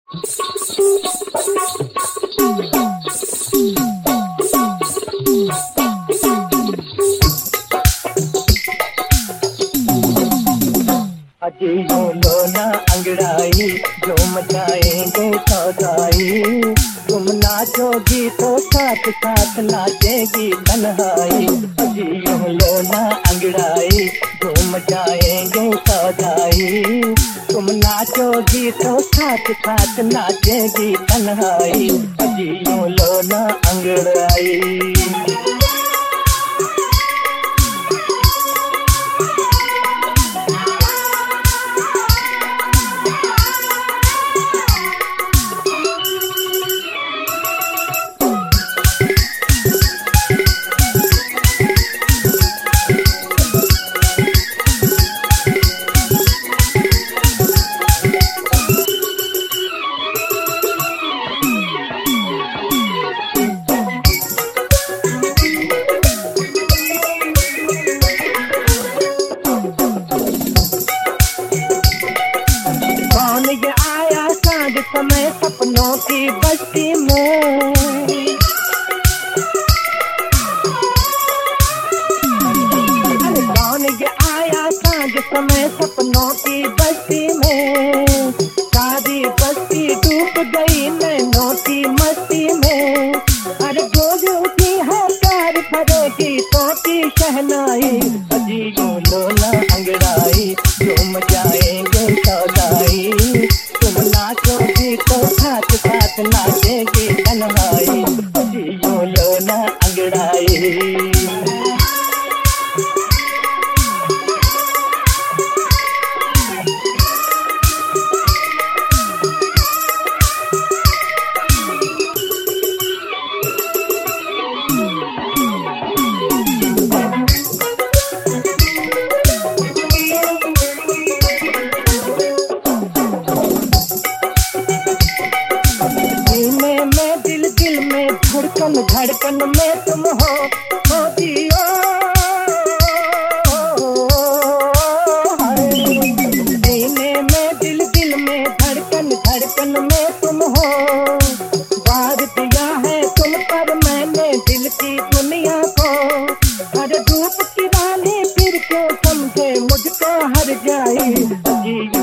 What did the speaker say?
अजीबों लो ना अंगड़ाई, जो मचाएंगे सौदाई। तुम नाचोगी तो साथ साथ नाचेगी तन्हाई। अजीबों लो ना अंगड़ाई, जो मचाएंगे सौदाई। तुम नाचोगी तो साथ साथ नाचेगी तन्हाई। अजीबों लो ना अंगड़ाई। ये आया सांझ समय सपनों की बस्ती में। अरे कौन ये आया सांझ समय सपनों की बस्ती में। सारी बस्ती डूब गई नैनों की मस्ती में। अरे गोज उठी है प्यार भरेगी तो की शहनाई। अजीबों लो ना अंगड़ाई, जो मचाएंगे सौदाई। तुम नाचोगी तो साथ साथ नाचेगी तन्हाई। अजीबों लो ना अंगड़ाई। धड़कन धड़कन में तुम हो दियो। सीने में दिल दिल में धड़कन धड़कन में तुम हो। वार दिया है तुम पर मैंने दिल की दुनिया को। हर धूप की रानी फिर क्यों समझे मुझको हर जाई।